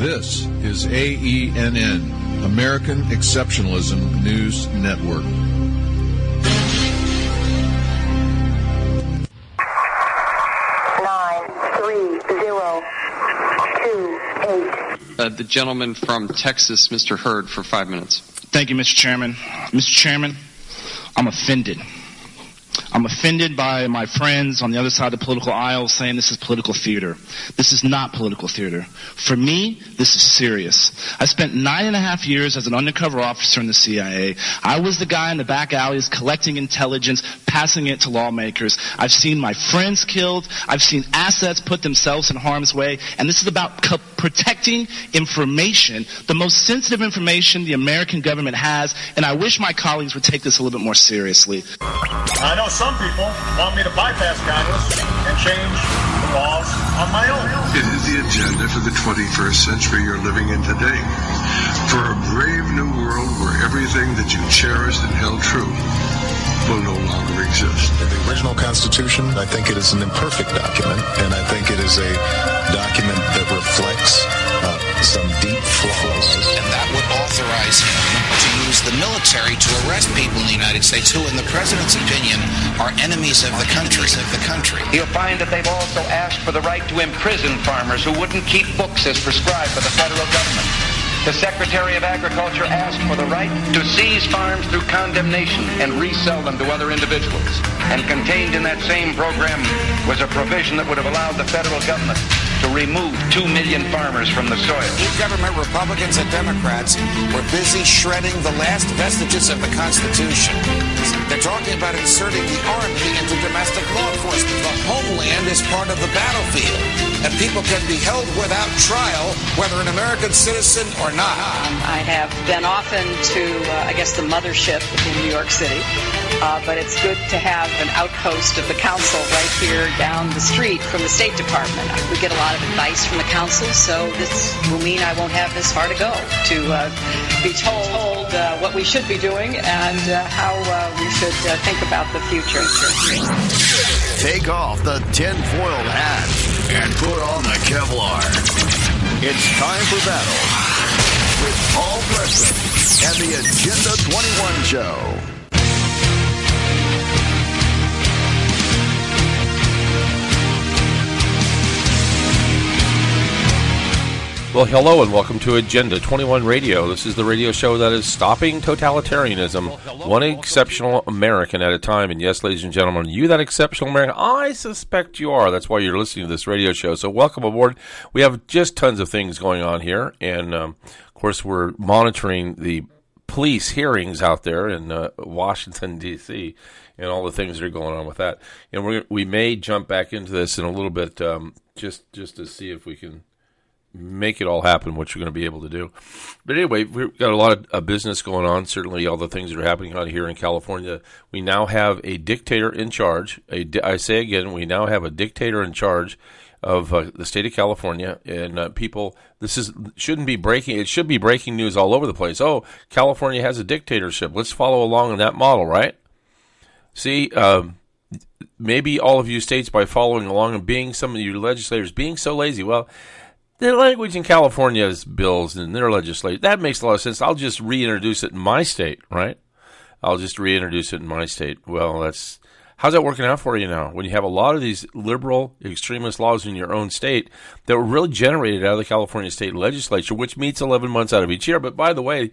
This is AENN, American Exceptionalism News Network. The gentleman from Texas, Mr. Hurd, for 5 minutes. Thank you, Mr. Chairman. Mr. Chairman, I'm offended. I'm offended by my friends on the other side of the political aisle saying this is political theater. This is not political theater. For me, this is serious. I spent 9.5 years as an undercover officer in the CIA. I was the guy in the back alleys collecting intelligence, passing it to lawmakers. I've seen my friends killed. I've seen assets put themselves in harm's way. And this is about protecting information, the most sensitive information the American government has. And I wish my colleagues would take this a little bit more seriously. I know some people want me to bypass Congress and change the laws on my own. It is the agenda for the 21st century you're living in today. For a brave new world where everything that you cherished and held true will no longer exist. In the original Constitution, I think it is an imperfect document, and I think it is a document that reflects some deep flaws. And that would authorize him to use the military to arrest people in the United States who, in the president's opinion, are enemies of the country. You'll find that they've also asked for the right to imprison farmers who wouldn't keep books as prescribed by the federal government. The Secretary of Agriculture asked for the right to seize farms through condemnation and resell them to other individuals. And contained in that same program was a provision that would have allowed the federal government to remove 2 million farmers from the soil. Government, Republicans and Democrats were busy shredding the last vestiges of the Constitution. They're talking about inserting the Army into domestic law enforcement. The homeland is part of the battlefield, and people can be held without trial, whether an American citizen or not. I have been often to, the mothership in New York City, but it's good to have an outpost of the council right here down the street from the State Department. We get a lot of advice from the council, so this will mean I won't have this far to go to be told what we should be doing and how we should think about the future. Take off the tinfoil hat and put on the Kevlar. It's time for battle with Paul Preston and the Agenda 21 Show. Well, hello and welcome to Agenda 21 Radio. This is the radio show that is stopping totalitarianism, one exceptional American at a time. And yes, ladies and gentlemen, you that exceptional American, I suspect you are. That's why you're listening to this radio show. So welcome aboard. We have just tons of things going on here. And, of course, we're monitoring the police hearings out there in Washington, D.C., and all the things that are going on with that. And we may jump back into this in a little bit just to see if we can make it all happen, which we're going to be able to do. But anyway, we've got a lot of business going on. Certainly all the things that are happening out here in California. We now have a dictator in charge. I say again, we now have a dictator in charge of the state of California. And people, shouldn't be breaking. It should be breaking news all over the place. Oh, California has a dictatorship. Let's follow along in that model, right? See, maybe all of you states, by following along and being some of you legislators being so lazy, well, the language in California's bills and their legislation, that makes a lot of sense. I'll just reintroduce it in my state, right? I'll just reintroduce it in my state. Well, how's that working out for you now? When you have a lot of these liberal extremist laws in your own state that were really generated out of the California state legislature, which meets 11 months out of each year. But by the way,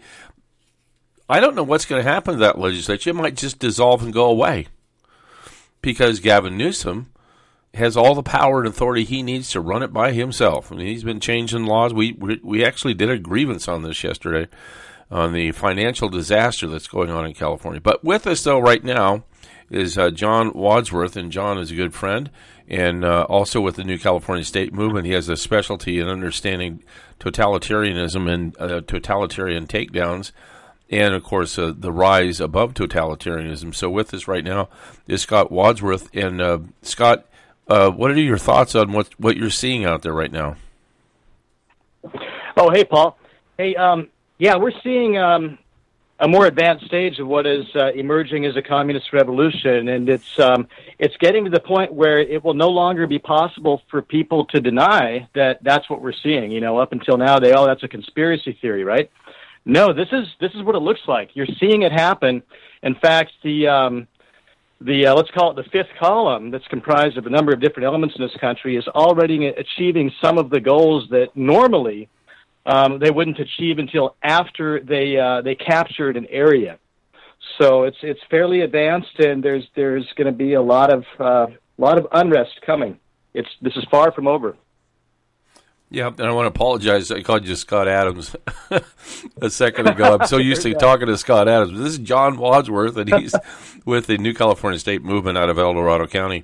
I don't know what's going to happen to that legislature. It might just dissolve and go away because Gavin Newsom has all the power and authority he needs to run it by himself. I mean, he's been changing laws. We actually did a grievance on this yesterday on the financial disaster that's going on in California. But with us, though, right now is John Wadsworth, and John is a good friend, and also with the New California State Movement. He has a specialty in understanding totalitarianism and totalitarian takedowns, and, of course, the rise above totalitarianism. So with us right now is Scott Wadsworth. And, Scott, what are your thoughts on what you're seeing out there right now? Oh, hey, Paul. Hey, we're seeing a more advanced stage of what is emerging as a communist revolution, and it's getting to the point where it will no longer be possible for people to deny that that's what we're seeing. You know, up until now, that's a conspiracy theory, right? No, this is what it looks like. You're seeing it happen. In fact, the let's call it the fifth column, that's comprised of a number of different elements in this country, is already achieving some of the goals that normally they wouldn't achieve until after they captured an area. So it's fairly advanced, and there's going to be a lot of unrest coming. This is far from over. Yeah, and I want to apologize. I called you Scott Adams a second ago. I'm so used to talking to Scott Adams. This is John Wadsworth, and he's with the New California State Movement out of El Dorado County.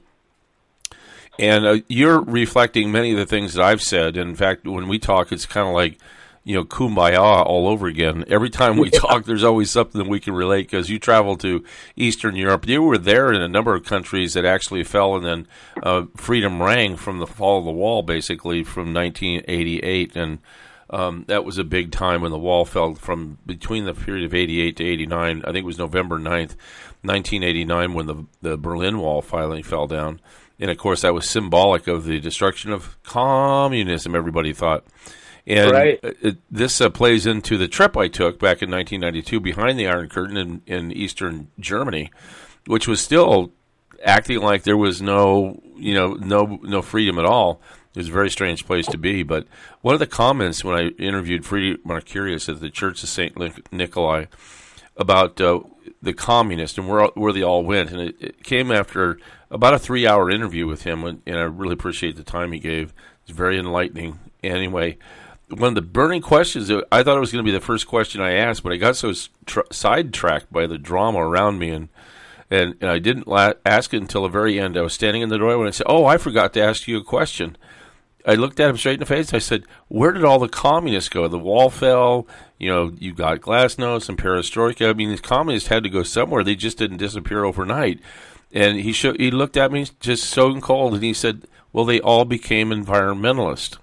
And you're reflecting many of the things that I've said. In fact, when we talk, it's kind of like, kumbaya all over again. Every time we talk, there's always something that we can relate, because you travel to Eastern Europe. You were there in a number of countries that actually fell, and then freedom rang from the fall of the wall, basically, from 1988. And that was a big time when the wall fell from between the period of 88 to 89. I think it was November 9th, 1989, when the Berlin Wall finally fell down. And, of course, that was symbolic of the destruction of communism, everybody thought. And right. This plays into the trip I took back in 1992 behind the Iron Curtain in Eastern Germany, which was still acting like there was no freedom at all. It was a very strange place to be. But one of the comments when I interviewed Friedrich Mercurius at the Church of St. Nikolai about the communists and where they all went, and it came after about a 3-hour interview with him, and I really appreciate the time he gave. It's very enlightening. Anyway, one of the burning questions, I thought it was going to be the first question I asked, but I got so sidetracked by the drama around me, and I didn't ask it until the very end. I was standing in the doorway when I said, I forgot to ask you a question. I looked at him straight in the face. I said, where did all the communists go? The wall fell. You got glasnost and perestroika. I mean, these communists had to go somewhere. They just didn't disappear overnight. And he looked at me just so cold, and he said, well, they all became environmentalists.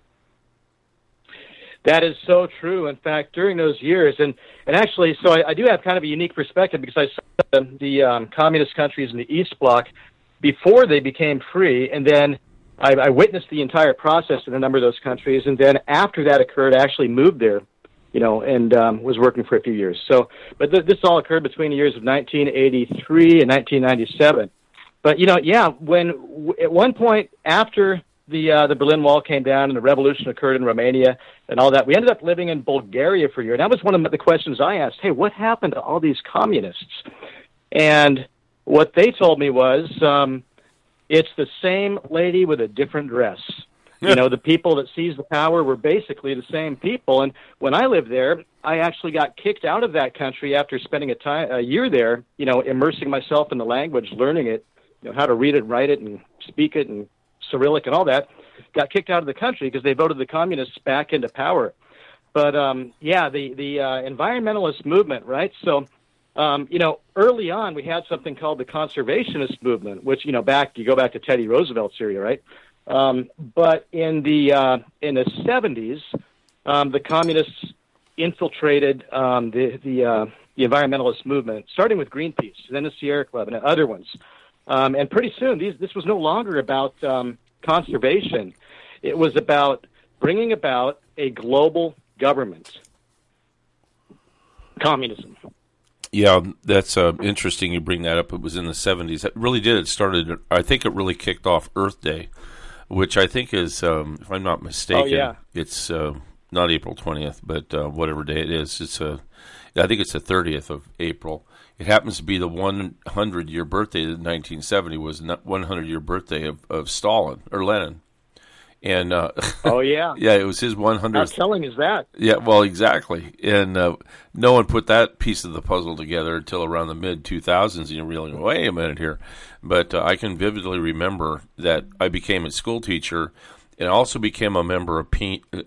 That is so true. In fact, during those years, and actually, so I do have kind of a unique perspective, because I saw the communist countries in the East Bloc before they became free, and then I witnessed the entire process in a number of those countries, and then after that occurred, I actually moved there, and was working for a few years. So, but this all occurred between the years of 1983 and 1997. But when at one point after the Berlin Wall came down and the revolution occurred in Romania and all that, we ended up living in Bulgaria for a year. And that was one of the questions I asked. Hey, what happened to all these communists? And what they told me was, it's the same lady with a different dress. The people that seized the power were basically the same people. And when I lived there, I actually got kicked out of that country after spending a year there, immersing myself in the language, learning it, how to read it, write it, and speak it, and Cyrillic and all that. Got kicked out of the country because they voted the communists back into power. But, the environmentalist movement, right? So, early on we had something called the conservationist movement, which, you go back to Teddy Roosevelt's era, right? But in the 70s, the communists infiltrated the environmentalist movement, starting with Greenpeace, then the Sierra Club, and other ones. And pretty soon, this was no longer about conservation. It was about bringing about a global government, communism. Yeah, that's interesting you bring that up. It was in the 70s. It really did. I think it really kicked off Earth Day, which I think is, if I'm not mistaken, it's not April 20th, but whatever day it is. I think it's the 30th of April. It happens to be the 100-year birthday of 1970 was the 100-year birthday of Stalin, or Lenin. And yeah, it was his 100th. How telling is that? Yeah, well, exactly. And no one put that piece of the puzzle together until around the mid-2000s, and you're realizing, wait a minute here. But I can vividly remember that I became a school teacher, and I also became a member of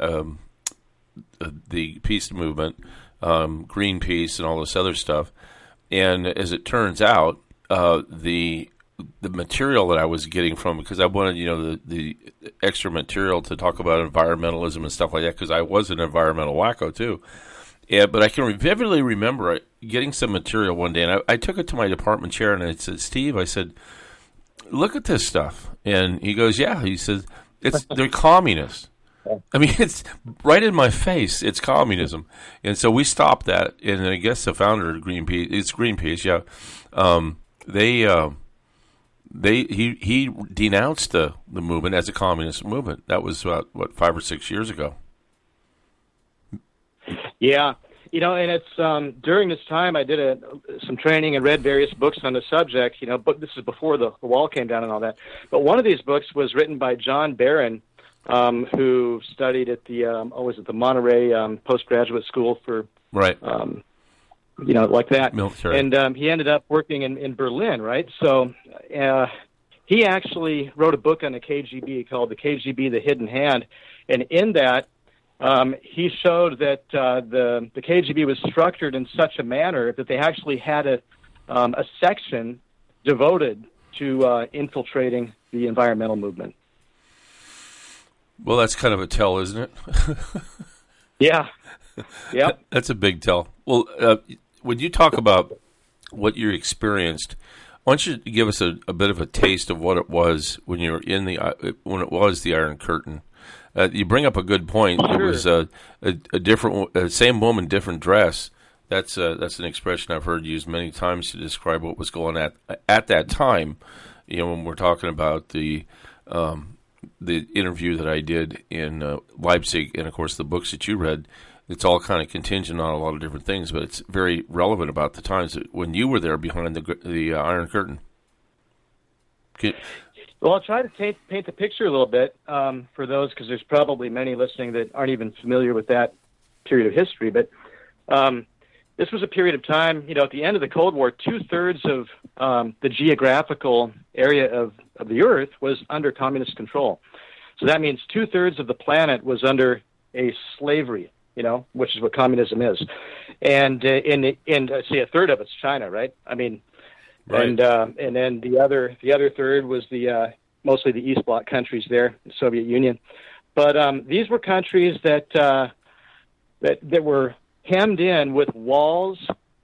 the peace movement, Greenpeace, and all this other stuff. And as it turns out, the material that I was getting from, because I wanted, the extra material to talk about environmentalism and stuff like that, because I was an environmental wacko too. Yeah, but I can vividly remember getting some material one day, and I took it to my department chair, and I said, Steve, I said, look at this stuff. And he goes, yeah. He says, they're communists. I mean, it's right in my face. It's communism. And so we stopped that, and I guess the founder of Greenpeace, it's Greenpeace, yeah, he denounced the movement as a communist movement. That was about, 5 or 6 years ago. Yeah, and it's during this time I did some training and read various books on the subject. But this is before the wall came down and all that. But one of these books was written by John Barron, who studied at the Monterey postgraduate school for right. Like that. Military. And he ended up working in Berlin, right? So he actually wrote a book on the KGB called The KGB, The Hidden Hand. And in that, he showed that the KGB was structured in such a manner that they actually had a section devoted to infiltrating the environmental movement. Well, that's kind of a tell, isn't it? Yeah. Yep. That's a big tell. Well, when you talk about what you experienced, why don't you give us a bit of a taste of what it was when you were when it was the Iron Curtain? You bring up a good point. Sure. It was a different, same woman, different dress. That's an expression I've heard used many times to describe what was going on at that time. When we're talking about the interview that I did in Leipzig, and of course the books that you read. It's all kind of contingent on a lot of different things, but it's very relevant about the times when you were there behind the Iron Curtain. Well, I'll try to paint the picture a little bit for those, because there's probably many listening that aren't even familiar with that period of history. But this was a period of time, at the end of the Cold War, 2/3 of the geographical area of the Earth was under communist control. So that means 2/3 of the planet was under a slavery, which is what communism is. And say a third of it's China, right? I mean, right. And then the other third was mostly the East Bloc countries there, the Soviet Union. But these were countries that were hemmed in with walls,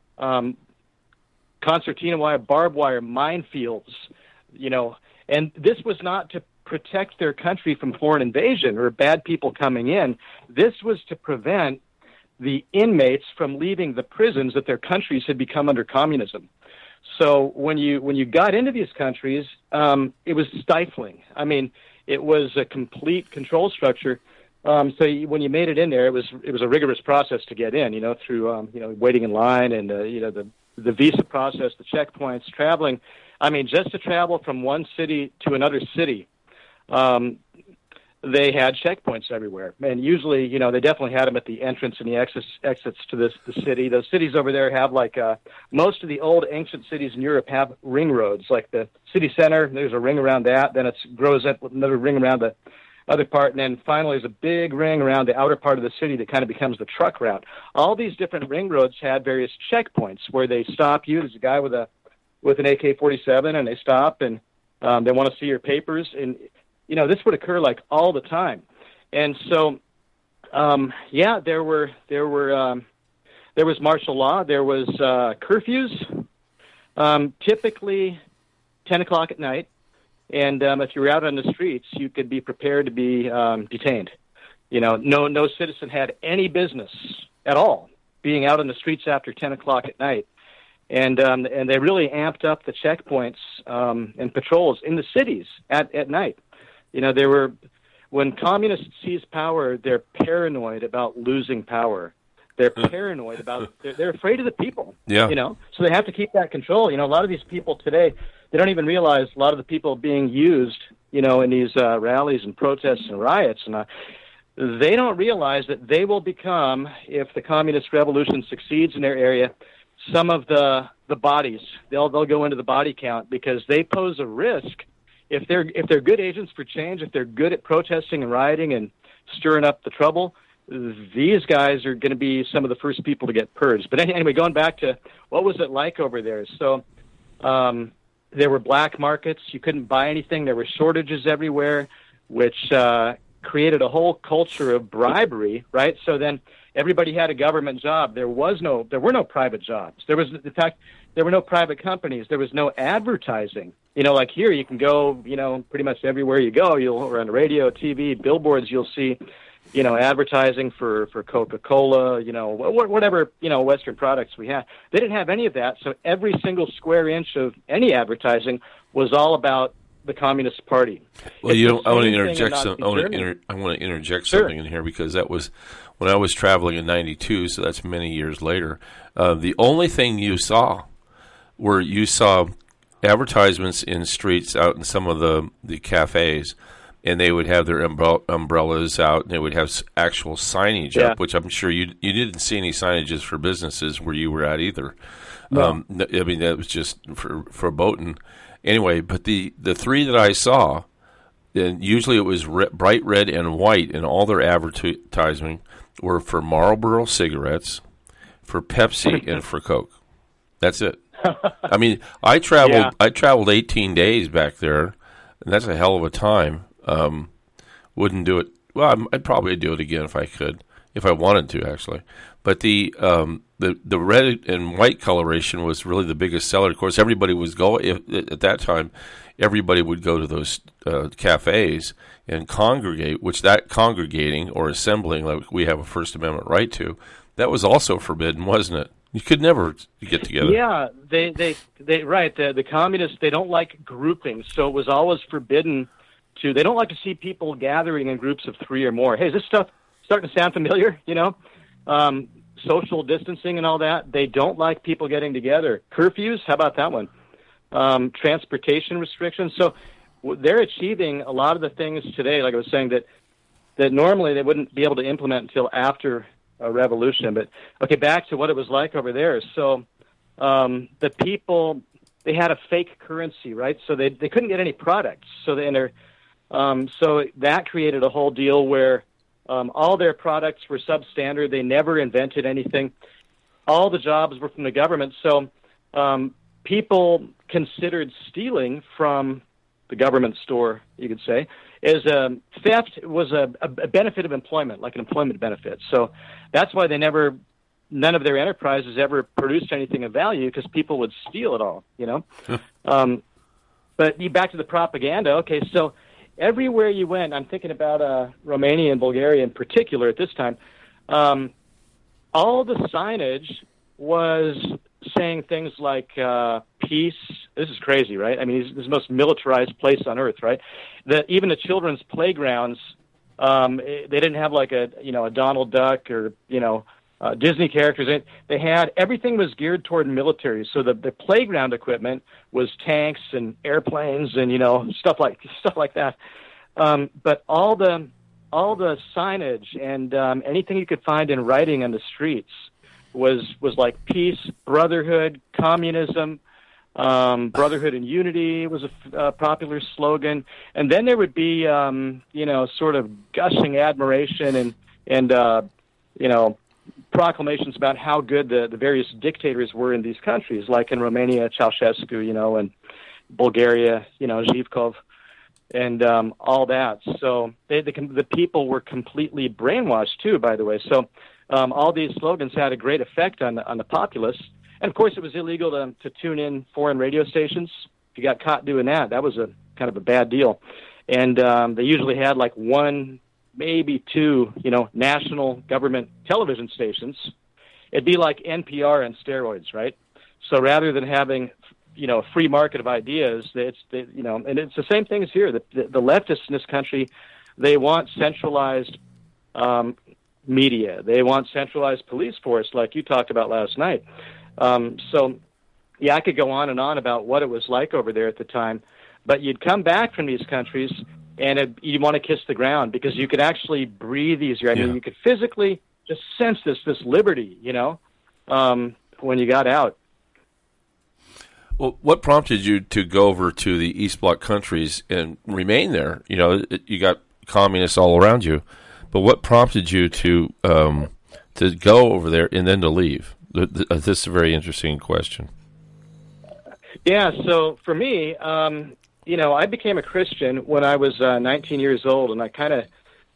concertina wire, barbed wire, minefields, and this was not to protect their country from foreign invasion or bad people coming in. This was to prevent the inmates from leaving the prisons that their countries had become under communism. So when you got into these countries, it was stifling. I mean, it was a complete control structure. When you made it in there, it was a rigorous process to get in. Through waiting in line and the visa process, the checkpoints, traveling. I mean, just to travel from one city to another city, they had checkpoints everywhere. And usually, they definitely had them at the entrance and the exits to the city. Those cities over there have most of the old ancient cities in Europe have ring roads, like the city center. There's a ring around that. Then it grows up with another ring around the other part. And then finally, there's a big ring around the outer part of the city that kind of becomes the truck route. All these different ring roads had various checkpoints where they stop you. There's a guy with an AK-47, and they stop, and they want to see your papers. And this would occur all the time. And so, there was martial law. There was curfews, typically 10 o'clock at night. And if you were out on the streets, you could be prepared to be detained. No citizen had any business at all being out on the streets after 10 o'clock at night. And they really amped up the checkpoints and patrols in the cities at night. When communists seize power, they're paranoid about losing power. They're paranoid about, they're afraid of the people. Yeah. So they have to keep that control. A lot of these people today, they don't even realize a lot of the people being used, in these rallies and protests and riots. And they don't realize that they will become, if the communist revolution succeeds in their area, some of the bodies. They'll go into the body count because they pose a risk. If they're good agents for change, if they're good at protesting and rioting and stirring up the trouble, these guys are going to be some of the first people to get purged. But anyway, going back to what was it like over there? So there were black markets. You couldn't buy anything. There were shortages everywhere, which created a whole culture of bribery, right? So then everybody had a government job. There were no private jobs. In fact, there were no private companies. There was no advertising. Like here, you can go, pretty much everywhere you go. You'll on radio, TV, billboards. You'll see, advertising for Coca-Cola. Whatever Western products we had. They didn't have any of that. So every single square inch of any advertising was all about the Communist Party. Well, I want to interject I want to interject something in here, because that was when I was traveling in '92. So that's many years later. The only thing you saw advertisements in streets out in some of the cafes, and they would have their umbrellas out, and they would have actual signage up, which I'm sure you didn't see any signages for businesses where you were at either. No. That was just for boating. Anyway, but the three that I saw, and usually it was bright red and white, and all their advertising were for Marlboro cigarettes, for Pepsi, and for Coke. That's it. I mean, I traveled 18 days back there, and that's a hell of a time. Wouldn't do it. Well, I'd probably do it again if I could, if I wanted to, actually. But the red and white coloration was really the biggest seller. Of course, everybody was at that time. Everybody would go to those cafes and congregate. Which that congregating or assembling, like we have a First Amendment right to, that was also forbidden, wasn't it? You could never get together. Yeah, they right. The communists, they don't like grouping, so it was always forbidden to. They don't like to see people gathering in groups of 3 or more. Hey, is this stuff starting to sound familiar? Social distancing and all that. They don't like people getting together. Curfews, how about that one? Transportation restrictions. So they're achieving a lot of the things today, like I was saying, that normally they wouldn't be able to implement until after a revolution. But okay, back to what it was like over there. So the people, they had a fake currency, right? So they couldn't get any products. So so that created a whole deal where all their products were substandard. They never invented anything. All the jobs were from the government. So people considered stealing from the government store, you could say, as theft was a benefit of employment, like an employment benefit. So that's why none of their enterprises ever produced anything of value, because people would steal it all, But back to the propaganda. Okay, so everywhere you went, I'm thinking about Romania and Bulgaria in particular at this time, all the signage was saying things like peace. This is crazy, right? I mean, this is the most militarized place on earth, right? Even the children's playgrounds, they didn't have like a Donald Duck or Disney characters. Everything was geared toward military. So the playground equipment was tanks and airplanes and stuff like that. But all the signage and anything you could find in writing on the streets was like peace, brotherhood, communism, brotherhood and unity was a popular slogan. And then there would be sort of gushing admiration and proclamations about how good the various dictators were in these countries, like in Romania, Ceausescu, and Bulgaria, Zhivkov, and all that. So the people were completely brainwashed too, by the way. So all these slogans had a great effect on the populace. And of course, it was illegal to tune in foreign radio stations. If you got caught doing that, that was a kind of a bad deal. And they usually had like one, maybe two, national government television stations. It'd be like NPR and steroids, right? So rather than having, a free market of ideas, and it's the same thing as here. The leftists in this country, they want centralized media. They want centralized police force, like you talked about last night. I could go on and on about what it was like over there at the time. But you'd come back from these countries, and you want to kiss the ground because you could actually breathe easier. I mean, you could physically just sense this liberty, when you got out. Well, what prompted you to go over to the East Bloc countries and remain there? You got communists all around you, but what prompted you to go over there and then to leave? This is a very interesting question. Yeah, so for me, I became a Christian when I was 19 years old, and I kind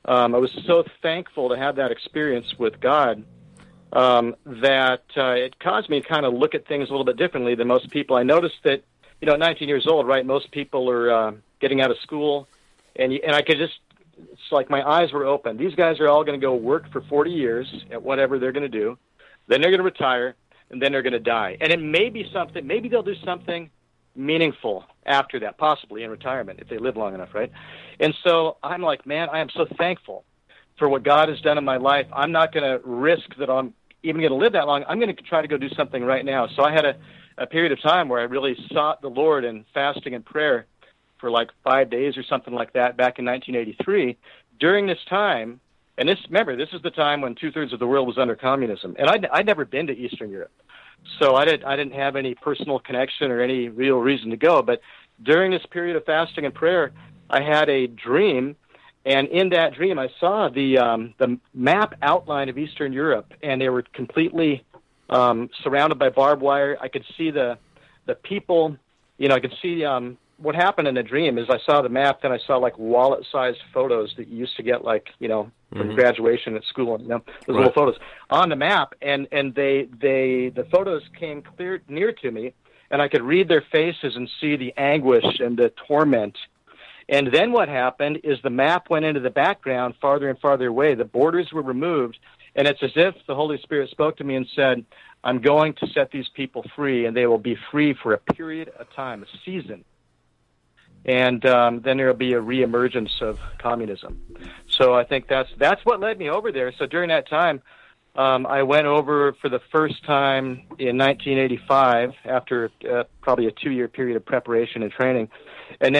I was so thankful to have that experience with God that it caused me to kind of look at things a little bit differently than most people. I noticed that, at 19 years old, right, most people are getting out of school, and I could just, it's like my eyes were open. These guys are all going to go work for 40 years at whatever they're going to do. Then they're going to retire, and then they're going to die. And it may be something, maybe they'll do something meaningful after that, possibly in retirement, if they live long enough, right? And so I'm like, man, I am so thankful for what God has done in my life. I'm not going to risk that I'm even going to live that long. I'm going to try to go do something right now. So I had a period of time where I really sought the Lord in fasting and prayer for like 5 days or something like that back in 1983. During this time, and remember, this is the time when 2/3 of the world was under communism, and I'd never been to Eastern Europe. So I didn't have any personal connection or any real reason to go. But during this period of fasting and prayer, I had a dream, and in that dream, I saw the map outline of Eastern Europe, and they were completely surrounded by barbed wire. I could see the people. I could see what happened in the dream is I saw the map, then I saw like wallet-sized photos that you used to get, like from graduation at school, those little photos on the map, and the photos came clear near to me, and I could read their faces and see the anguish and the torment. And then what happened is the map went into the background farther and farther away. The borders were removed, and it's as if the Holy Spirit spoke to me and said, I'm going to set these people free, and they will be free for a period of time, a season. And then there will be a reemergence of communism. So I think that's what led me over there. So during that time, I went over for the first time in 1985 after probably a 2-year period of preparation and training, and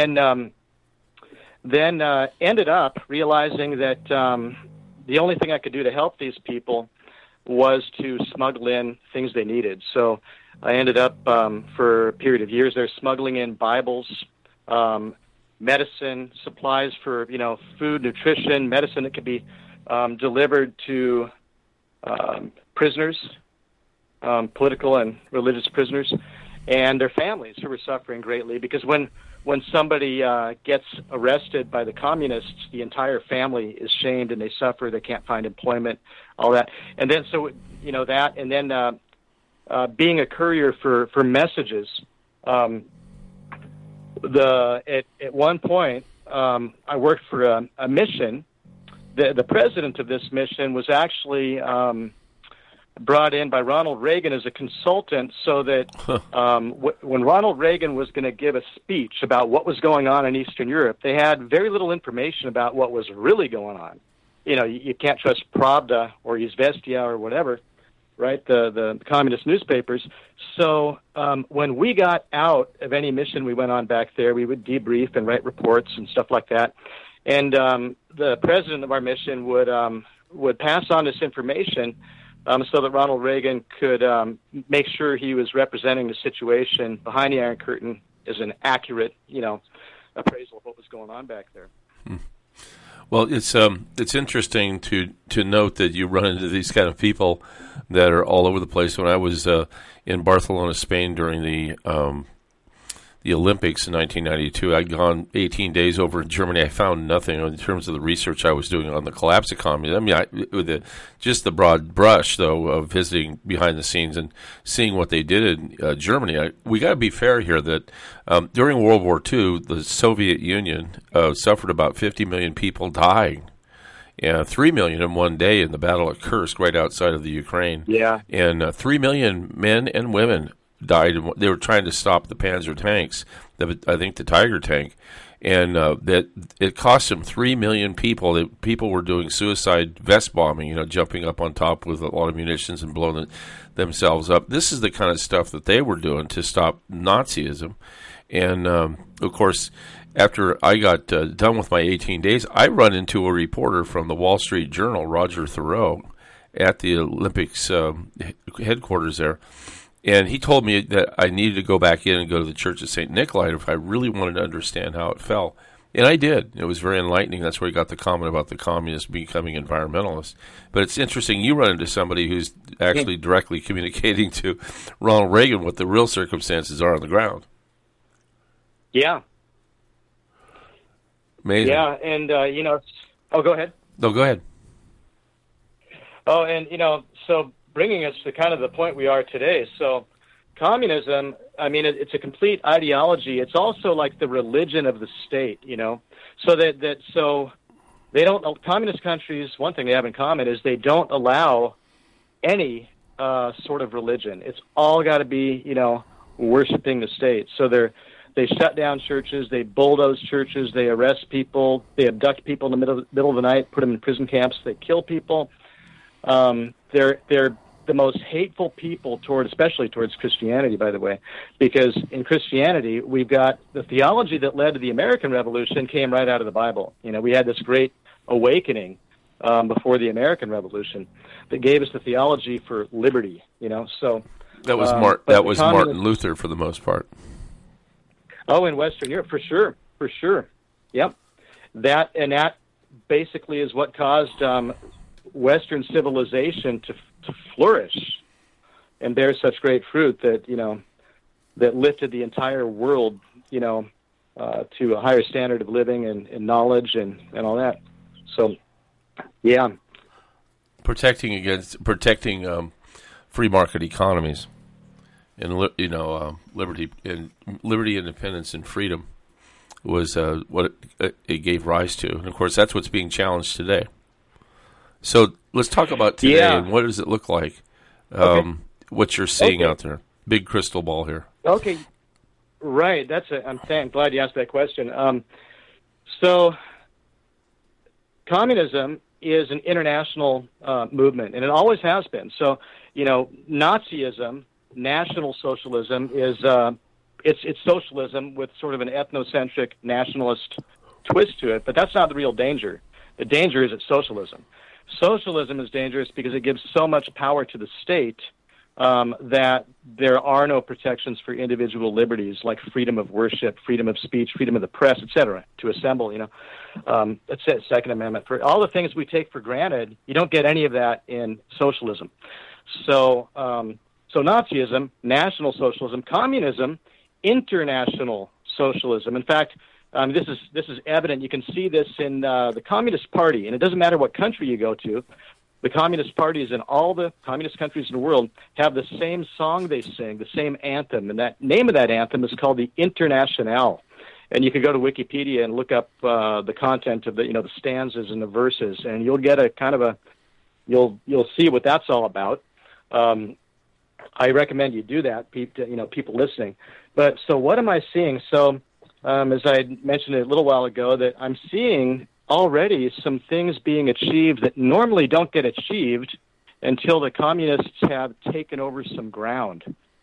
then ended up realizing that the only thing I could do to help these people was to smuggle in things they needed. So I ended up for a period of years there smuggling in Bibles, medicine, supplies for, food, nutrition, medicine that could be delivered to prisoners, political and religious prisoners, and their families who were suffering greatly. Because when somebody gets arrested by the communists, the entire family is shamed and they suffer. They can't find employment, all that. And then that, and then being a courier for messages. At one point, I worked for a mission. The president of this mission was actually brought in by Ronald Reagan as a consultant, so that when Ronald Reagan was going to give a speech about what was going on in Eastern Europe, they had very little information about what was really going on. You can't trust Pravda or Izvestia or whatever, right? The communist newspapers. So when we got out of any mission we went on back there, we would debrief and write reports and stuff like that. And the president of our mission would pass on this information so that Ronald Reagan could make sure he was representing the situation behind the Iron Curtain as an accurate, appraisal of what was going on back there. Well, it's interesting to note that you run into these kind of people that are all over the place. When I was in Barcelona, Spain during the Olympics in 1992, I'd gone 18 days over in Germany. I found nothing in terms of the research I was doing on the collapse of communism. I mean, just the broad brush, though, of visiting behind the scenes and seeing what they did in Germany. We got to be fair here that during World War II, the Soviet Union suffered about 50 million people dying. 3 million in one day in the Battle of Kursk, right outside of the Ukraine. Yeah. And 3 million men and women died. They were trying to stop the Panzer tanks, I think the Tiger tank, and that it cost them 3 million people. People were doing suicide vest bombing, jumping up on top with a lot of munitions and blowing themselves up. This is the kind of stuff that they were doing to stop Nazism. And, of course, after I got done with my 18 days, I run into a reporter from the Wall Street Journal, Roger Thoreau, at the Olympics headquarters there. And he told me that I needed to go back in and go to the Church of St. Nikolai if I really wanted to understand how it fell. And I did. It was very enlightening. That's where he got the comment about the communists becoming environmentalists. But it's interesting. You run into somebody who's actually directly communicating to Ronald Reagan what the real circumstances are on the ground. Yeah. Amazing. Yeah, and, oh, go ahead. No, go ahead. Oh, and, so bringing us to kind of the point we are today. So communism, I mean, it's a complete ideology. It's also like the religion of the state, So so they don't, communist countries, one thing they have in common is they don't allow any sort of religion. It's all got to be, worshiping the state. So they shut down churches, they bulldoze churches, they arrest people, they abduct people in the middle of the night, put them in prison camps, they kill people. They're the most hateful people especially towards Christianity, by the way, because in Christianity, we've got the theology that led to the American Revolution came right out of the Bible. We had this great awakening before the American Revolution that gave us the theology for liberty, so that was Martin Luther for the most part. Oh, in Western Europe, for sure. Yep. That basically is what caused Western civilization to flourish and bear such great fruit that, that lifted the entire world, to a higher standard of living and knowledge and all that. So, yeah. Protecting free market economies and liberty, independence, and freedom was what it gave rise to, and of course that's what's being challenged today. So let's talk about today and what does it look like? What you're seeing out there? Big crystal ball here. Okay, right. I'm glad you asked that question. So communism is an international movement, and it always has been. So, Nazism, National Socialism, is it's socialism with sort of an ethnocentric nationalist twist to it, but that's not the real danger. The danger is it's socialism. Socialism is dangerous because it gives so much power to the state that there are no protections for individual liberties like freedom of worship, freedom of speech, freedom of the press, etc., to assemble, That's it, Second Amendment. For all the things we take for granted, you don't get any of that in socialism. So Nazism, National Socialism, Communism, International Socialism. In fact, this is evident. You can see this in the Communist Party, and it doesn't matter what country you go to. The Communist parties in all the communist countries in the world have the same song they sing, the same anthem, and that name of that anthem is called the Internationale. And you can go to Wikipedia and look up the content of the stanzas and the verses, and you'll get a kind of you'll see what that's all about. I recommend you do that, people listening. But so what am I seeing? So as I mentioned a little while ago, that I'm seeing already some things being achieved that normally don't get achieved until the communists have taken over some ground,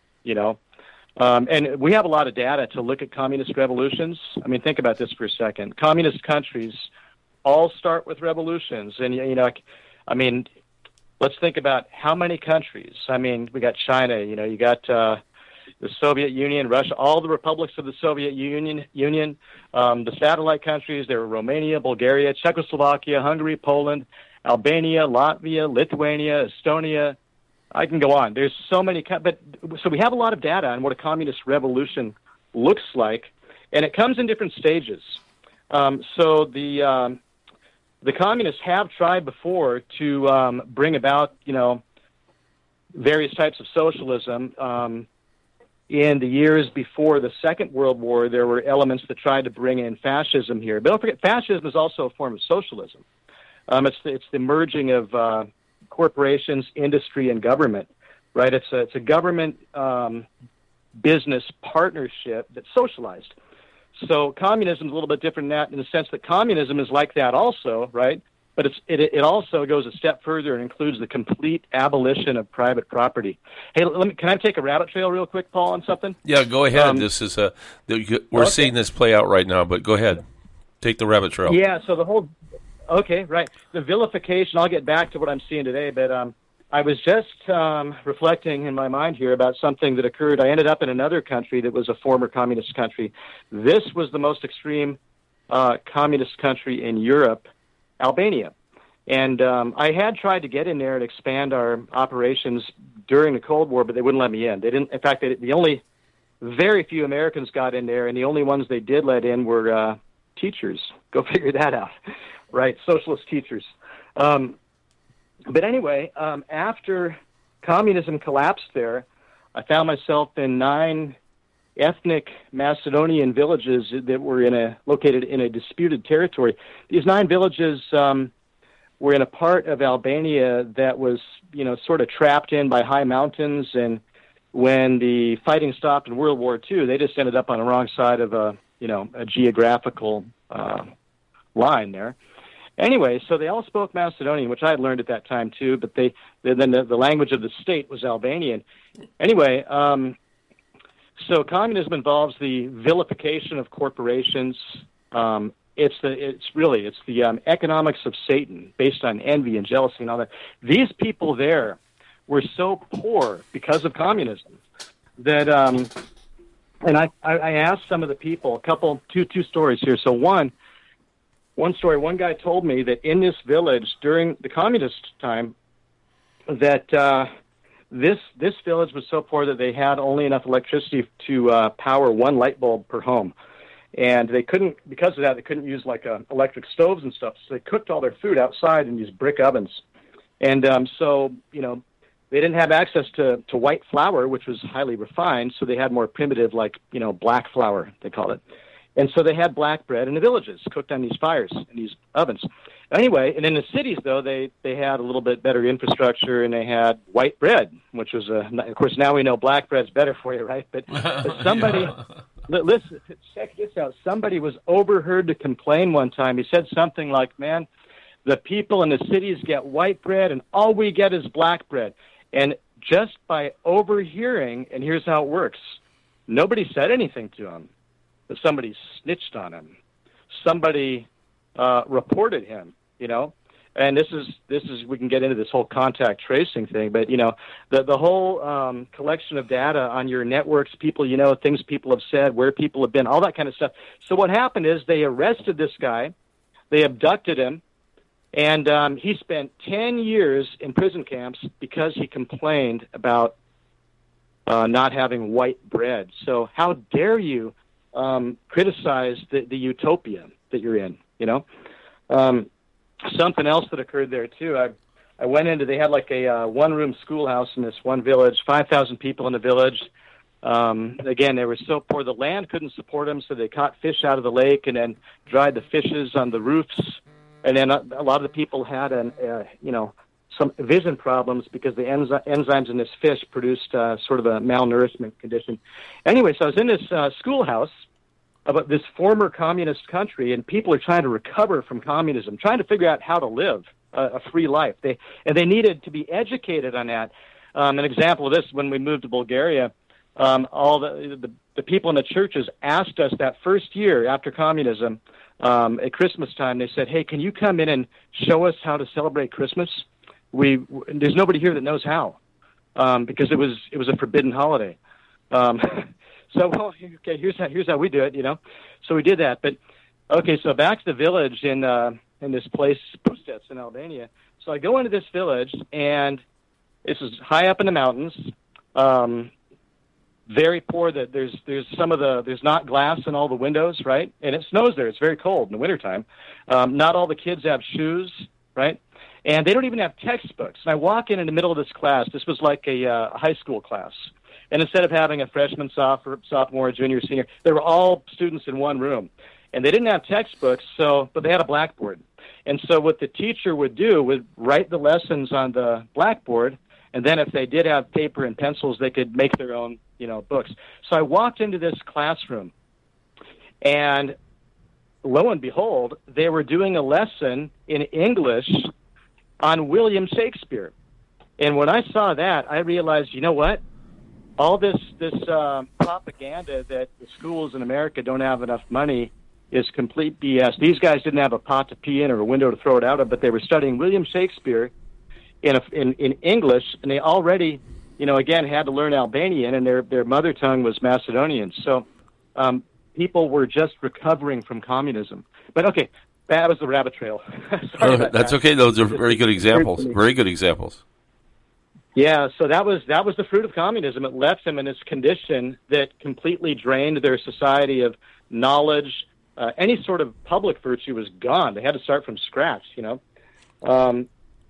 And we have a lot of data to look at communist revolutions. I mean, think about this for a second. Communist countries all start with revolutions. And, let's think about how many countries. I mean, we got China, you got the Soviet Union, Russia, all the republics of the Soviet Union, the satellite countries. There were Romania, Bulgaria, Czechoslovakia, Hungary, Poland, Albania, Latvia, Lithuania, Estonia. I can go on. There's so many, so we have a lot of data on what a communist revolution looks like, and it comes in different stages. So the communists have tried before to bring about, various types of socialism. In the years before the Second World War, there were elements that tried to bring in fascism here. But don't forget, fascism is also a form of socialism. It's the merging of corporations, industry, and government, right? It's a government business partnership that's socialized. So communism is a little bit different than that in the sense that communism is like that also, right? But it also goes a step further and includes the complete abolition of private property. Hey, can I take a rabbit trail real quick, Paul, on something? Yeah, go ahead. This is we're seeing this play out right now, but go ahead. Take the rabbit trail. Yeah, so the vilification, I'll get back to what I'm seeing today, but I was just reflecting in my mind here about something that occurred. I ended up in another country that was a former communist country. This was the most extreme communist country in Europe, Albania. And I had tried to get in there and expand our operations during the Cold War, but they wouldn't let me in. They didn't. In fact, the only very few Americans got in there, and the only ones they did let in were teachers. Go figure that out. right? Socialist teachers. But anyway, after communism collapsed there, I found myself in 9 ethnic Macedonian villages that were located in a disputed territory. These 9 villages were in a part of Albania that was, sort of trapped in by high mountains, and when the fighting stopped in World War II, they just ended up on the wrong side of a geographical line there. Anyway, so they all spoke Macedonian, which I had learned at that time too, but then the language of the state was Albanian. Anyway, so communism involves the vilification of corporations. It's the economics of Satan, based on envy and jealousy and all that. These people there were so poor because of communism that, and I asked some of the people, two stories here. So one story, one guy told me that in this village during the communist time, that this village was so poor that they had only enough electricity to power 1 light bulb per home. And they couldn't, because of that, they couldn't use electric stoves and stuff. So they cooked all their food outside in these brick ovens. And so, they didn't have access to white flour, which was highly refined. So they had more primitive, black flour, they called it. And so they had black bread in the villages, cooked on these fires, in these ovens. Anyway, and in the cities, though, they had a little bit better infrastructure, and they had white bread, which was, of course, now we know black bread's better for you, right? But somebody... Listen, check this out. Somebody was overheard to complain one time. He said something like, man, the people in the cities get white bread and all we get is black bread. And just by overhearing, and here's how it works, nobody said anything to him, but somebody snitched on him. Somebody reported him, And this is we can get into this whole contact tracing thing, but the whole collection of data on your networks, people things people have said, where people have been, all that kind of stuff. So what happened is they arrested this guy, they abducted him, and he spent 10 years in prison camps because he complained about not having white bread. So how dare you criticize the utopia that you're in? Something else that occurred there too. I went into, they had a one-room schoolhouse in this one village, 5,000 people in the village. Again, they were so poor, the land couldn't support them, so they caught fish out of the lake and then dried the fishes on the roofs. And then a lot of the people had some vision problems because the enzymes in this fish produced sort of a malnourishment condition. Anyway, so I was in this schoolhouse about this former communist country, and people are trying to recover from communism, trying to figure out how to live a free life. They needed to be educated on that. An example of this, when we moved to Bulgaria, all the people in the churches asked us that first year after communism, at Christmas time, they said, hey, can you come in and show us how to celebrate Christmas? There's nobody here that knows how, because it was a forbidden holiday. So, okay, here's how we do it, So we did that. But, okay, so back to the village in this place, Pustec in Albania. So I go into this village, and this is high up in the mountains, very poor. That there's not glass in all the windows, right? And it snows there. It's very cold in the wintertime. Not all the kids have shoes, right? And they don't even have textbooks. And I walk in the middle of this class. This was like a high school class. And instead of having a freshman, sophomore, junior, senior, they were all students in one room. And they didn't have textbooks, but they had a blackboard. And so what the teacher would do would write the lessons on the blackboard, and then if they did have paper and pencils, they could make their own, books. So I walked into this classroom, and lo and behold, they were doing a lesson in English on William Shakespeare. And when I saw that, I realized, you know what? All this propaganda that the schools in America don't have enough money is complete BS. These guys didn't have a pot to pee in or a window to throw it out of, but they were studying William Shakespeare in English, and they already, again, had to learn Albanian, and their mother tongue was Macedonian. So people were just recovering from communism. But okay, that was the rabbit trail. That's okay. Those are very good examples. Very good examples. Yeah, so that was the fruit of communism. It left them in this condition that completely drained their society of knowledge, any sort of public virtue was gone. They had to start from scratch, you know. So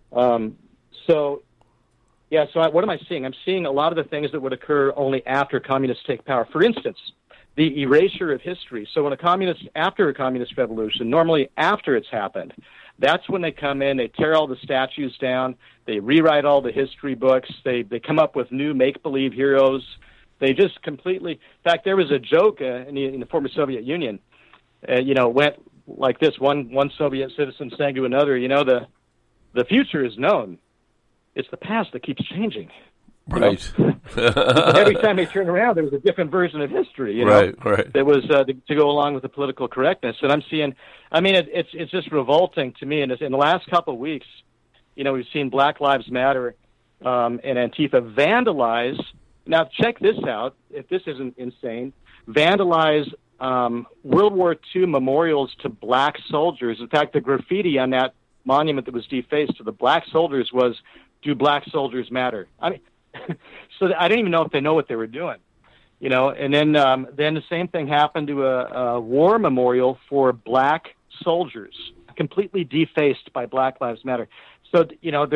what am I seeing? I'm seeing a lot of the things that would occur only after communists take power. For instance, the erasure of history. So after a communist revolution, normally after it's happened, that's when they come in, they tear all the statues down, they rewrite all the history books, they come up with new make-believe heroes. They just completely... In fact, there was a joke in the former Soviet Union, went like this. One Soviet citizen saying to another, the future is known. It's the past that keeps changing. Right. Every time they turn around, there was a different version of history. Right. That was to go along with the political correctness. And I'm seeing, it's just revolting to me. And in the last couple of weeks, we've seen Black Lives Matter and Antifa vandalize. Now, check this out. If this isn't insane, vandalize World War II memorials to black soldiers. In fact, the graffiti on that monument that was defaced to the black soldiers was, "Do black soldiers matter?" So I didn't even know if they know what they were doing, And then the same thing happened to a war memorial for black soldiers, completely defaced by Black Lives Matter. So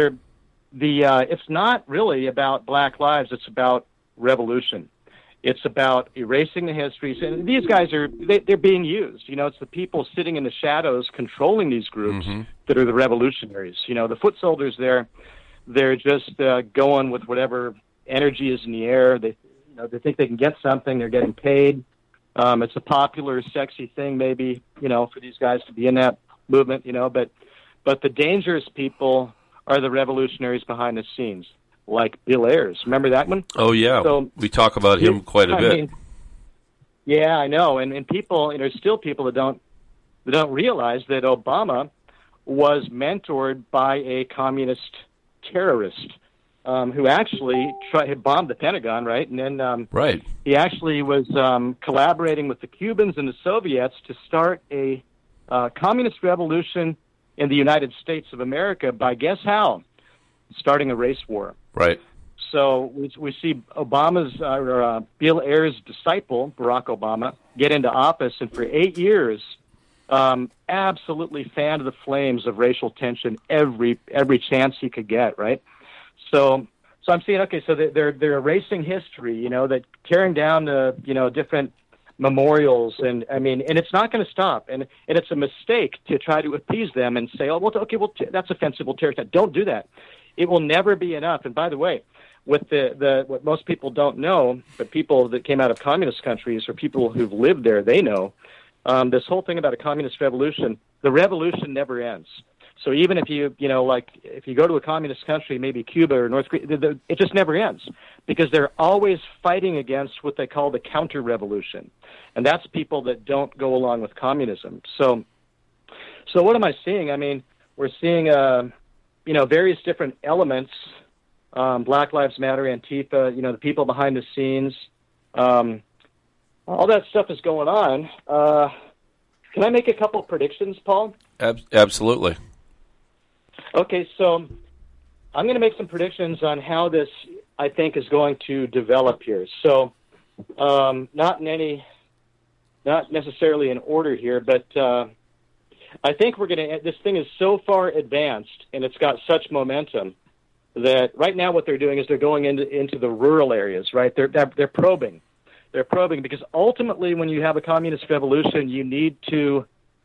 it's not really about Black lives; it's about revolution. It's about erasing the histories, and these guys they're being used. It's the people sitting in the shadows controlling these groups that are the revolutionaries. The foot soldiers they're just going with whatever energy is in the air. They think they can get something. They're getting paid. It's a popular, sexy thing, maybe for these guys to be in that movement. But the dangerous people are the revolutionaries behind the scenes, like Bill Ayers. Remember that one? Oh yeah, so we talk about him quite a bit. Yeah, I know, and people, there's still people that don't realize that Obama was mentored by a communist terrorist who actually had bombed the Pentagon, right? And then he actually was collaborating with the Cubans and the Soviets to start a communist revolution in the United States of America by, guess how? Starting a race war. Right. So we see Obama's Bill Ayers' disciple, Barack Obama, get into office, and for 8 years, absolutely fanned the flames of racial tension every chance he could get. Right. So I'm seeing, okay, so they're erasing history. That tearing down the different memorials, and it's not going to stop, and it's a mistake to try to appease them and say, that's offensive, we'll tear it down. Don't do that. It will never be enough. And by the way, with what most people don't know, but people that came out of communist countries or people who've lived there, they know, this whole thing about a communist revolution, the revolution never ends. So even if if you go to a communist country, maybe Cuba or North Korea, it just never ends, because they're always fighting against what they call the counter-revolution. And that's people that don't go along with communism. So what am I seeing? We're seeing various different elements, Black Lives Matter, Antifa, the people behind the scenes, all that stuff is going on. Can I make a couple predictions, Paul? Absolutely. Okay, so I'm going to make some predictions on how this, I think, is going to develop here. So not necessarily in order here, but I think this thing is so far advanced and it's got such momentum that right now what they're doing is they're going into the rural areas, right? They're probing. They're probing because ultimately when you have a communist revolution, you need to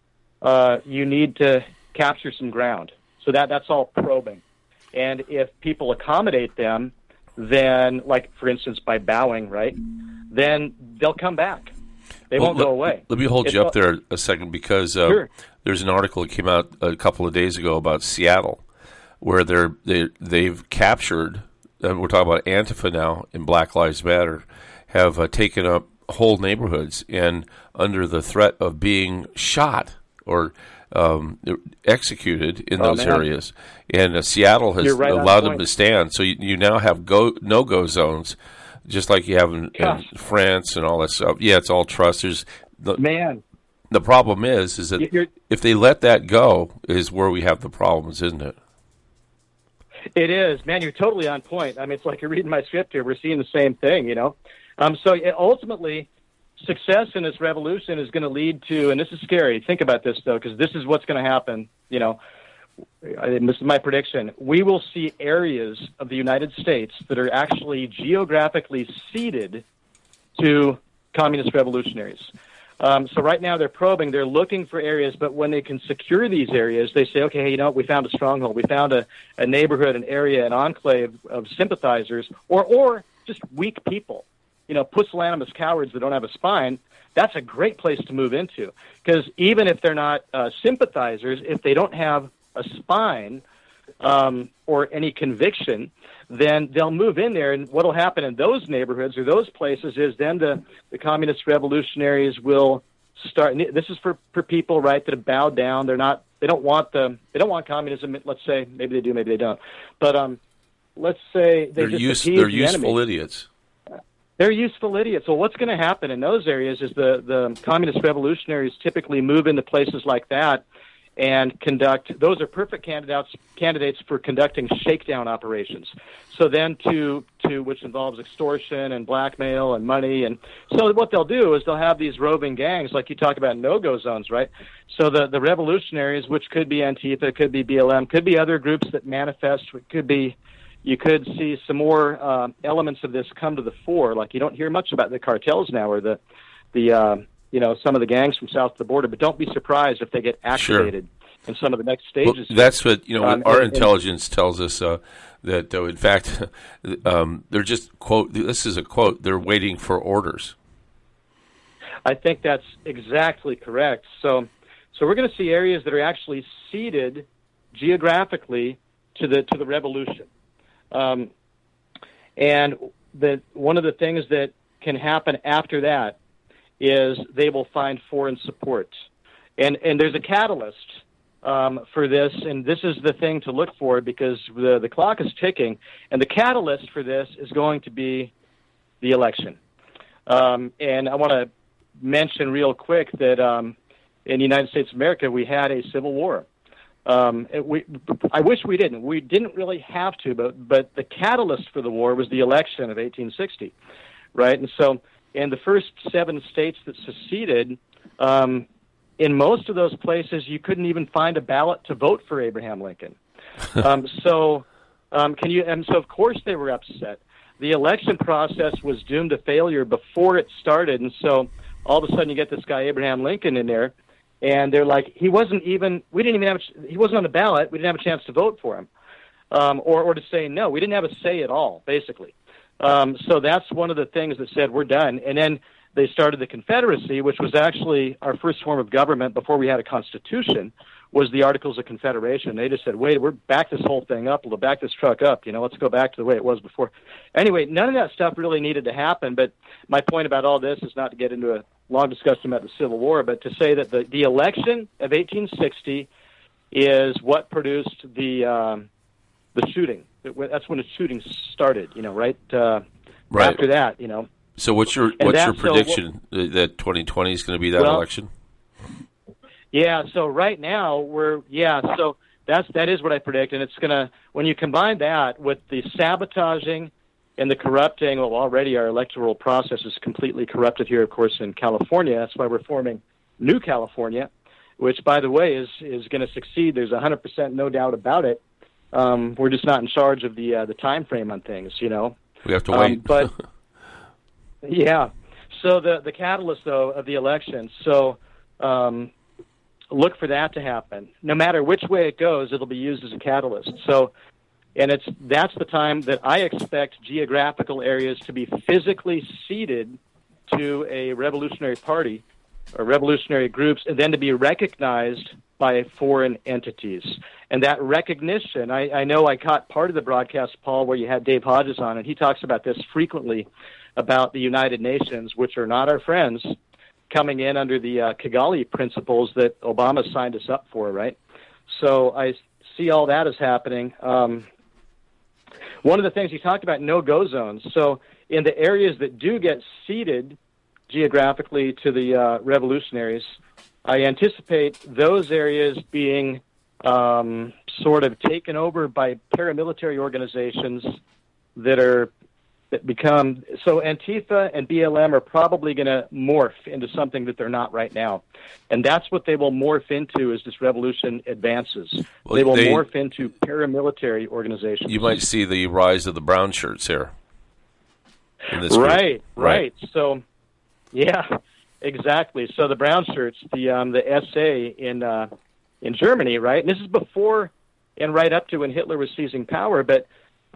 capture some ground. So that's all probing. And if people accommodate them, then, like, for instance, by bowing, right, then they'll come back. They won't go away. Let me hold you up there a second, because sure. There's an article that came out a couple of days ago about Seattle, where they've captured, and we're talking about Antifa now and Black Lives Matter, have taken up whole neighborhoods, and under the threat of being shot or executed in those areas. And Seattle has allowed them to stand. So you now have no-go zones, just like you have in France and all that stuff. Yeah, it's all trust. The problem is that if they let that go, is where we have the problems, isn't it? It is. Man, you're totally on point. It's like you're reading my script here. We're seeing the same thing, So ultimately, success in this revolution is going to lead to, and this is scary. Think about this though, because this is what's going to happen. You know, and this is my prediction. We will see areas of the United States that are actually geographically ceded to communist revolutionaries. So right now they're probing, they're looking for areas, but when they can secure these areas, they say, okay, hey, you know what, we found a stronghold, we found a neighborhood, an area, an enclave of sympathizers, or just weak people, you know, pusillanimous cowards that don't have a spine. That's a great place to move into, because even if they're not sympathizers, if they don't have a spine or any conviction, then they'll move in there, and what will happen in those neighborhoods or those places is then the communist revolutionaries will start. This is for people, right, that have bowed down. They don't want communism. Let's say maybe they do, maybe they don't. But let's say they're useful idiots. They're useful idiots. So what's going to happen in those areas is the communist revolutionaries typically move into places like that and conduct. Those are perfect candidates for conducting shakedown operations. So then which involves extortion and blackmail and money. And so what they'll do is they'll have these roving gangs, like you talk about no-go zones, right? So the revolutionaries, which could be Antifa, could be BLM, could be other groups that manifest, could be. You could see some more elements of this come to the fore. Like you don't hear much about the cartels now, or the some of the gangs from south of the border. But don't be surprised if they get activated in some of the next stages. Well, that's what our intelligence tells us that in fact they're just quote. This is a quote. They're waiting for orders. I think that's exactly correct. So we're going to see areas that are actually ceded geographically to the revolution. And one of the things that can happen after that is they will find foreign support. And there's a catalyst for this, and this is the thing to look for because the clock is ticking, and the catalyst for this is going to be the election. And I want to mention real quick that in the United States of America, we had a civil war. I wish we didn't. We didn't really have to, but the catalyst for the war was the election of 1860, right? And so in the first 7 states that seceded, in most of those places, you couldn't even find a ballot to vote for Abraham Lincoln. So of course they were upset. The election process was doomed to failure before it started, and so all of a sudden you get this guy Abraham Lincoln in there. And they're like, he wasn't on the ballot. We didn't have a chance to vote for him, or to say no. We didn't have a say at all, basically. So that's one of the things that said we're done. And then they started the Confederacy, which was actually our first form of government before we had a constitution, was the Articles of Confederation. They just said, wait, we're back this whole thing up. We'll back this truck up. Let's go back to the way it was before. Anyway, none of that stuff really needed to happen. But my point about all this is not to get into a long discussion about the Civil War, but to say that the election of 1860 is what produced the shooting. That's when the shooting started, right? Right. After that, So what's your prediction that 2020 is going to be that election? Yeah, so right now that is what I predict, and it's gonna, when you combine that with the sabotaging and the corrupting, already our electoral process is completely corrupted here, of course, in California. That's why we're forming New California, which, by the way, is going to succeed. There's 100% no doubt about it. We're just not in charge of the time frame on things, We have to wait. But yeah, so the catalyst though of the election. So look for that to happen. No matter which way it goes, it'll be used as a catalyst. So. And that's the time that I expect geographical areas to be physically ceded to a revolutionary party or revolutionary groups, and then to be recognized by foreign entities. And that recognition, I know I caught part of the broadcast, Paul, where you had Dave Hodges on, and he talks about this frequently, about the United Nations, which are not our friends, coming in under the Kigali principles that Obama signed us up for, right? So I see all that is happening. One of the things he talked about, no-go zones. So in the areas that do get ceded geographically to the revolutionaries, I anticipate those areas being sort of taken over by paramilitary organizations that are that become, so Antifa and BLM are probably going to morph into something that they're not right now. And that's what they will morph into as this revolution advances. Well, they will morph into paramilitary organizations. You might see the rise of the brown shirts here. In this group. Right. So, yeah, exactly. So the brown shirts, the SA in Germany, right? And this is before and right up to when Hitler was seizing power. But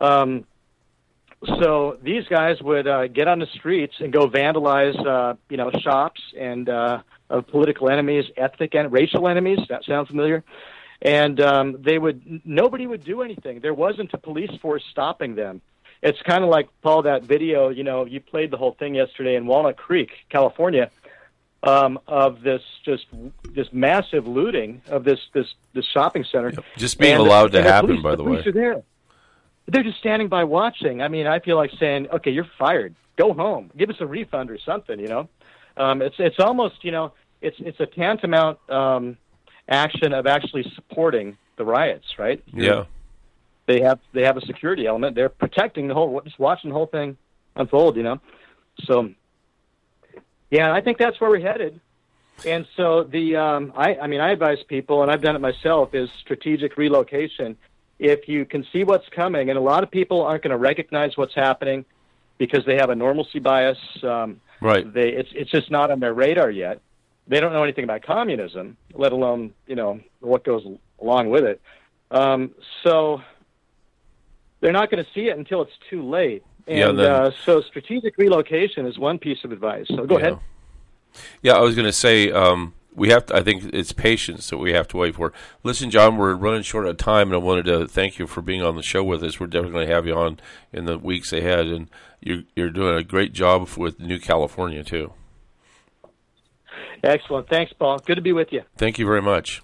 so these guys would get on the streets and go vandalize, shops and of political enemies, ethnic and racial enemies. That sounds familiar. And nobody would do anything. There wasn't a police force stopping them. It's kind of like, Paul, that video, you played the whole thing yesterday in Walnut Creek, California, of this massive looting of this shopping center. Yep. Just being allowed to happen, by the way. The police are there. They're just standing by watching. I mean, I feel like saying, okay, you're fired. Go home. Give us a refund or something, It's almost, it's a tantamount action of actually supporting the riots, right? Yeah. They have a security element. They're protecting just watching the whole thing unfold, So, yeah, I think that's where we're headed. And so I advise people, and I've done it myself, is strategic relocation. If you can see what's coming, and a lot of people aren't going to recognize what's happening because they have a normalcy bias. Right. It's just not on their radar yet. They don't know anything about communism, let alone what goes along with it. So they're not going to see it until it's too late. And so strategic relocation is one piece of advice. So go ahead. Yeah, I was going to say we have to. I think it's patience that we have to wait for. Listen, John, we're running short of time, and I wanted to thank you for being on the show with us. We're definitely going to have you on in the weeks ahead, and you're doing a great job with New California too. Excellent. Thanks, Paul. Good to be with you. Thank you very much.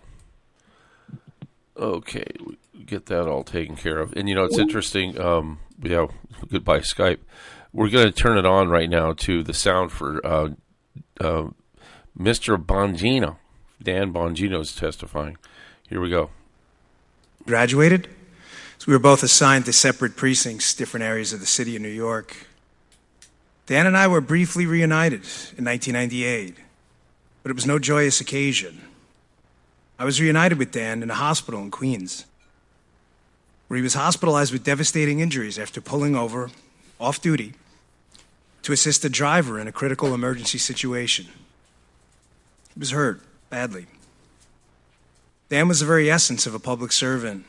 Okay, we get that all taken care of. And, it's interesting. Goodbye, Skype. We're going to turn it on right now to the sound for Mr. Bongino. Dan Bongino is testifying. Here we go. Graduated. So we were both assigned to separate precincts, different areas of the city of New York. Dan and I were briefly reunited in 1998, but it was no joyous occasion. I was reunited with Dan in a hospital in Queens, where he was hospitalized with devastating injuries after pulling over, off duty, to assist a driver in a critical emergency situation. He was hurt, badly. Dan was the very essence of a public servant.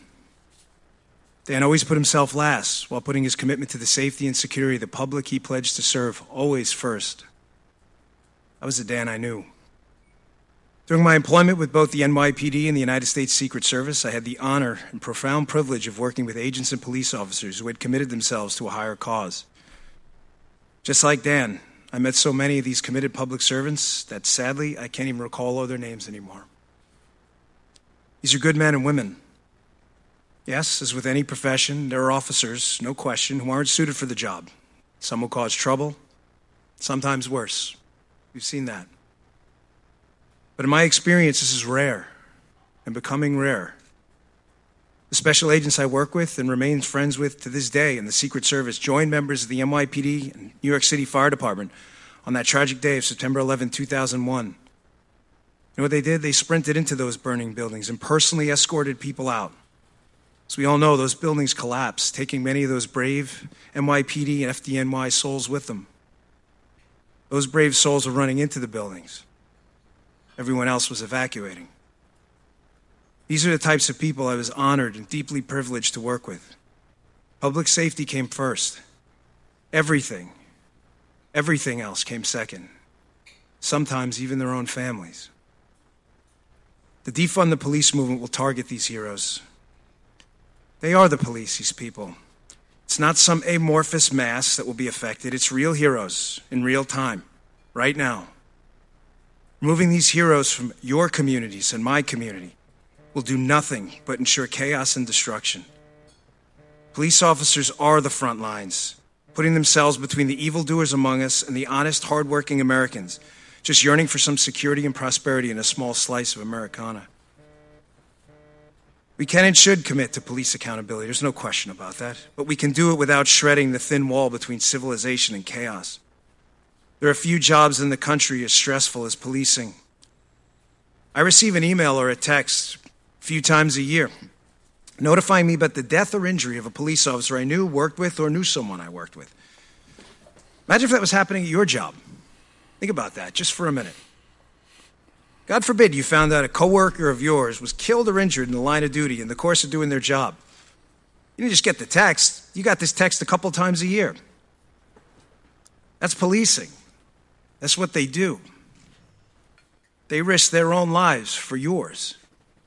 Dan always put himself last, while putting his commitment to the safety and security of the public he pledged to serve always first. That was the Dan I knew. During my employment with both the NYPD and the United States Secret Service, I had the honor and profound privilege of working with agents and police officers who had committed themselves to a higher cause. Just like Dan, I met so many of these committed public servants that sadly I can't even recall all their names anymore. These are good men and women. Yes, as with any profession, there are officers, no question, who aren't suited for the job. Some will cause trouble, sometimes worse. We've seen that. But in my experience, this is rare and becoming rare. The special agents I work with and remain friends with to this day in the Secret Service joined members of the NYPD and New York City Fire Department on that tragic day of September 11, 2001. You know what they did? They sprinted into those burning buildings and personally escorted people out. As we all know, those buildings collapsed, taking many of those brave NYPD and FDNY souls with them. Those brave souls were running into the buildings. Everyone else was evacuating. These are the types of people I was honored and deeply privileged to work with. Public safety came first. Everything else came second. Sometimes even their own families. The Defund the Police movement will target these heroes. They are the police, these people. It's not some amorphous mass that will be affected. It's real heroes in real time, right now. Removing these heroes from your communities and my community will do nothing but ensure chaos and destruction. Police officers are the front lines, putting themselves between the evildoers among us and the honest, hardworking Americans, just yearning for some security and prosperity in a small slice of Americana. We can and should commit to police accountability. There's no question about that. But we can do it without shredding the thin wall between civilization and chaos. There are few jobs in the country as stressful as policing. I receive an email or a text a few times a year notifying me about the death or injury of a police officer I knew, worked with, or knew someone I worked with. Imagine if that was happening at your job. Think about that just for a minute. God forbid you found out a coworker of yours was killed or injured in the line of duty in the course of doing their job. You didn't just get the text. You got this text a couple times a year. That's policing. That's what they do. They risk their own lives for yours.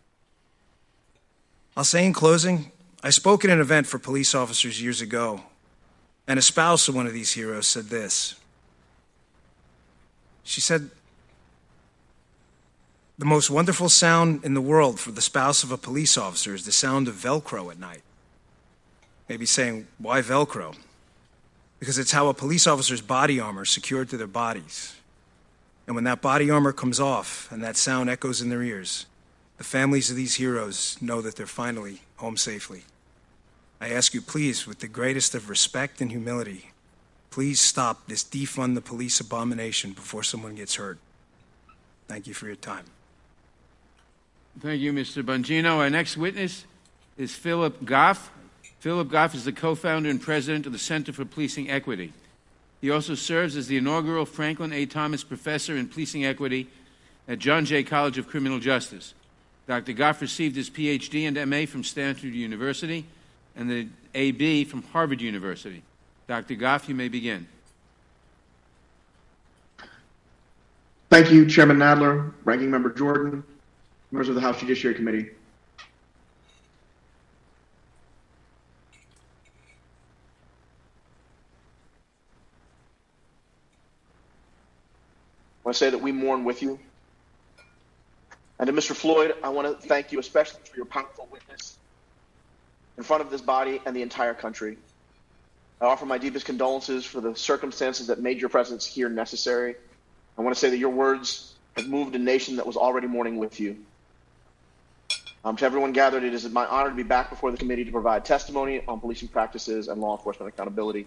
I'll say in closing, I spoke at an event for police officers years ago, and a spouse of one of these heroes said this. She said, the most wonderful sound in the world for the spouse of a police officer is the sound of Velcro at night. Maybe saying, why Velcro? Because it's how a police officer's body armor is secured to their bodies. And when that body armor comes off and that sound echoes in their ears, the families of these heroes know that they're finally home safely. I ask you, please, with the greatest of respect and humility, please stop this defund the police abomination before someone gets hurt. Thank you for your time. Thank you, Mr. Bongino. Our next witness is Philip Goff. Philip Goff is the co-founder and president of the Center for Policing Equity. He also serves as the inaugural Franklin A. Thomas Professor in Policing Equity at John Jay College of Criminal Justice. Dr. Goff received his Ph.D. and M.A. from Stanford University and the A.B. from Harvard University. Dr. Goff, you may begin. Thank you, Chairman Nadler, Ranking Member Jordan, members of the House Judiciary Committee. I want to say that we mourn with you. And to Mr. Floyd, I want to thank you especially for your powerful witness in front of this body and the entire country. I offer my deepest condolences for the circumstances that made your presence here necessary. I want to say that your words have moved a nation that was already mourning with you. To everyone gathered, it is my honor to be back before the committee to provide testimony on policing practices and law enforcement accountability.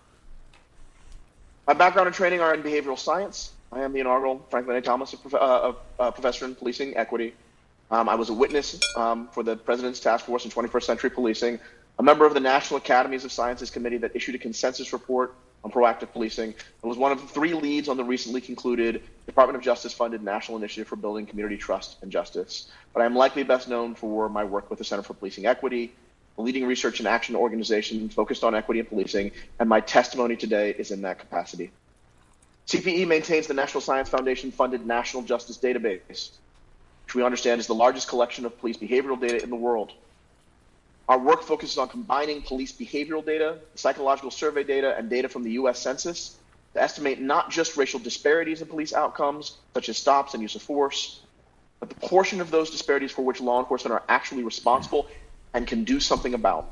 My background and training are in behavioral science. I am the inaugural Franklin A. Thomas Professor in Policing Equity. I was a witness for the President's Task Force in 21st Century Policing, a member of the National Academies of Sciences Committee that issued a consensus report on proactive policing, and was one of the 3 leads on the recently concluded Department of Justice-funded National Initiative for Building Community Trust and Justice. But I am likely best known for my work with the Center for Policing Equity, a leading research and action organization focused on equity and policing, and my testimony today is in that capacity. CPE maintains the National Science Foundation-funded National Justice Database, which we understand is the largest collection of police behavioral data in the world. Our work focuses on combining police behavioral data, psychological survey data, and data from the U.S. Census to estimate not just racial disparities in police outcomes, such as stops and use of force, but the portion of those disparities for which law enforcement are actually responsible and can do something about.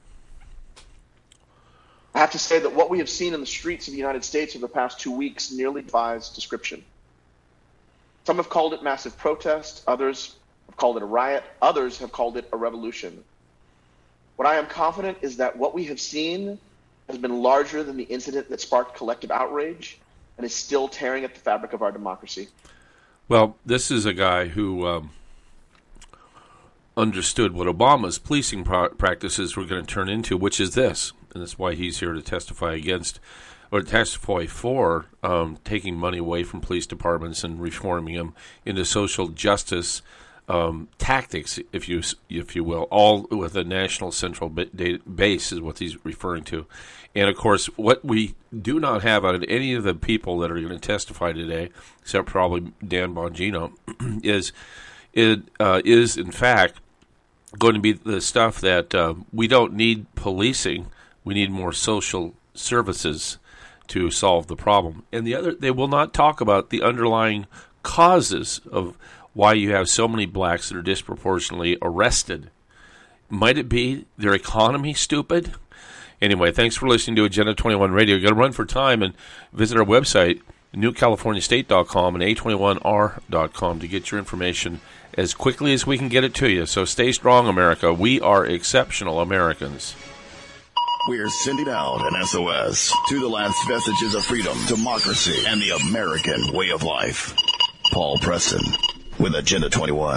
I have to say that what we have seen in the streets of the United States over the past 2 weeks nearly defies description. Some have called it massive protest, others have called it a riot, others have called it a revolution. What I am confident is that what we have seen has been larger than the incident that sparked collective outrage and is still tearing at the fabric of our democracy. Well, this is a guy who understood what Obama's policing practices were going to turn into, which is this. And that's why he's here to testify against, or testify for, taking money away from police departments and reforming them into social justice tactics, if you will, all with a national central base is what he's referring to. And, of course, what we do not have out of any of the people that are going to testify today, except probably Dan Bongino, is in fact going to be the stuff that we don't need policing. We need more social services to solve the problem. And they will not talk about the underlying causes of why you have so many blacks that are disproportionately arrested. Might it be their economy, stupid? Anyway, thanks for listening to Agenda 21 Radio. You've got to run for time and visit our website, newcaliforniastate.com and a21r.com to get your information as quickly as we can get it to you. So stay strong, America. We are exceptional Americans. We're sending out an SOS to the last vestiges of freedom, democracy, and the American way of life. Paul Preston with Agenda 21.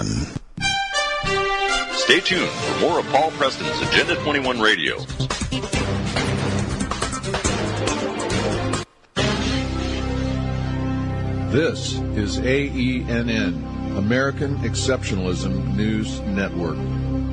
Stay tuned for more of Paul Preston's Agenda 21 Radio. This is AENN, American Exceptionalism News Network.